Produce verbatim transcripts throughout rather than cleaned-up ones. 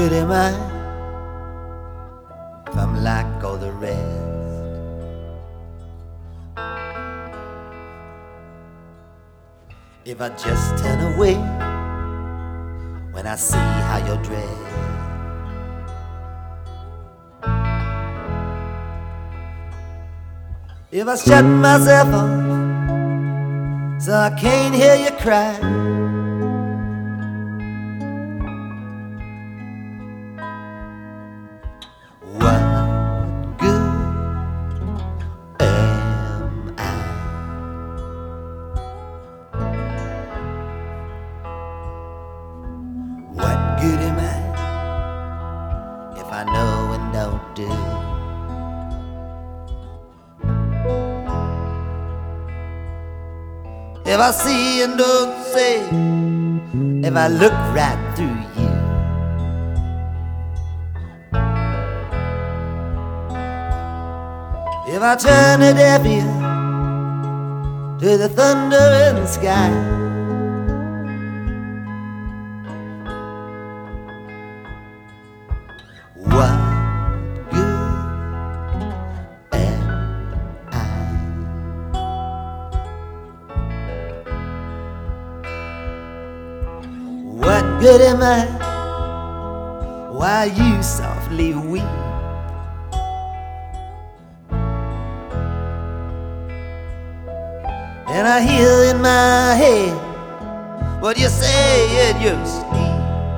good am I if I'm like all the rest? If I just turn away when I see how you're dressed? If I shut myself off so I can't hear you cry? What good am I? What good am I if I know and don't do? If I see and don't say, if I look right through you, if I turn a deaf ear to the thunder in the sky, what good am I? What good am I while you softly weep? And I hear in my head what you say in your sleep.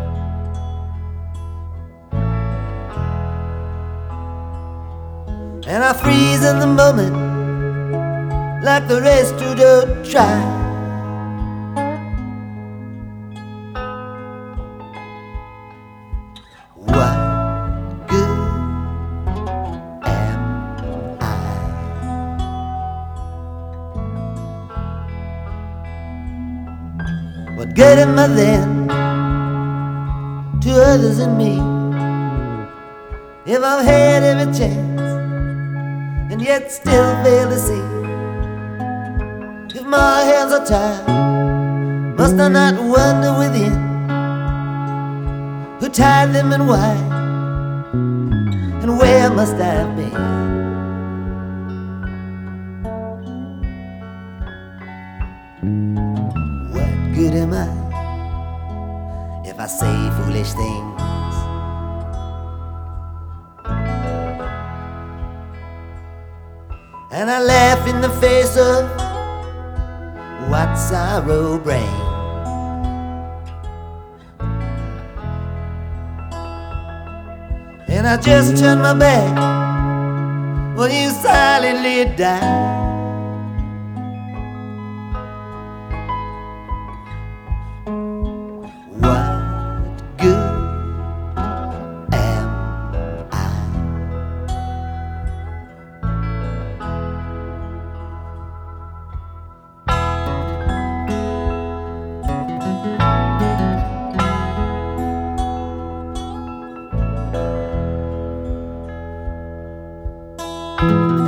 And I freeze in the moment like the rest who don't try. What good am I? What good am I then to others and me if I've had every chance and yet still fail to see? If my hands are tied, must I not wonder within who tied them and why, and where must I have been? What good am I if I say foolish things? And I laugh in the face of what sorrow brings. And I just turn my back when you silently die. What good am I? Thank you.